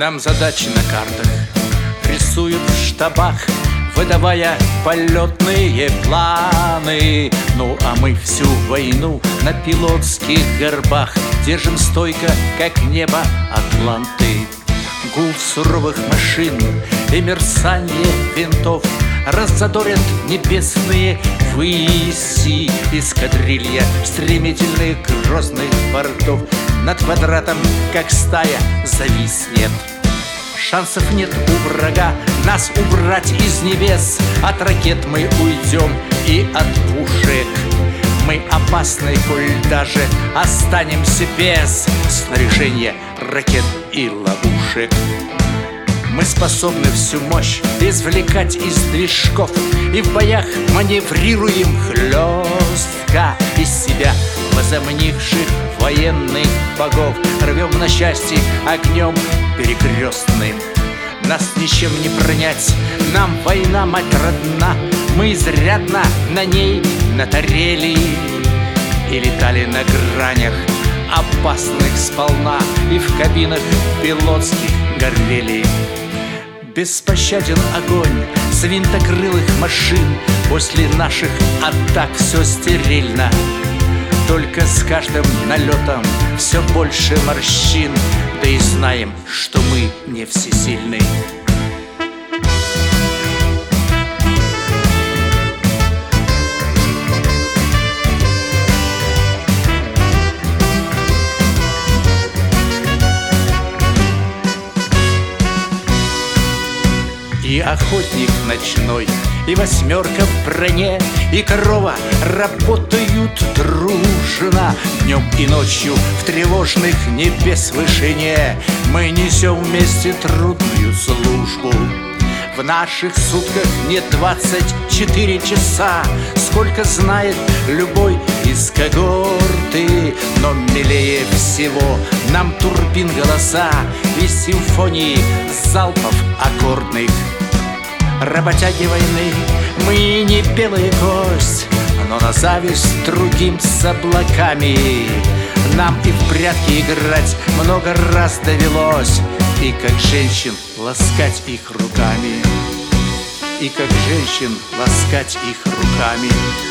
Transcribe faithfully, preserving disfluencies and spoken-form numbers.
Нам задачи на картах рисуют в штабах, выдавая полетные планы. Ну а мы всю войну на пилотских горбах держим стойко, как небо Атланты. Гул суровых машин и мерцание винтов раззадорят небесные выси. Эскадрилья стремительных грозных бортов над квадратом, как стая, зависнет. Шансов нет у врага нас убрать из небес. От ракет мы уйдем и от пушек. Мы опасны, коль даже останемся без снаряжения, ракет и ловушек. Мы способны всю мощь извлекать из движков и в боях маневрируем хлестко. Из себя возомнивших военных богов рвем на счастье огнем перекрестным. Нас ничем не пронять, нам война, мать родна. Мы изрядно на ней натарели и летали на гранях опасных сполна, и в кабинах пилотских горели. Беспощаден огонь с винтокрылых машин. После наших атак все стерильно. Только с каждым налетом все больше морщин. Да и знаем, что мы не всесильны. И охотник ночной, и восьмерка в броне, и корова работают дружно. Днем и ночью в тревожных небес вышине мы несем вместе трудную службу. В наших сутках не двадцать четыре часа, сколько знает любой из когорты. Но милее всего нам турбин голоса и симфонии залпов аккордных. Работяги войны, мы не белая кость, но на зависть другим с облаками. Нам и в прятки играть много раз довелось, и как женщин ласкать их руками, и как женщин ласкать их руками.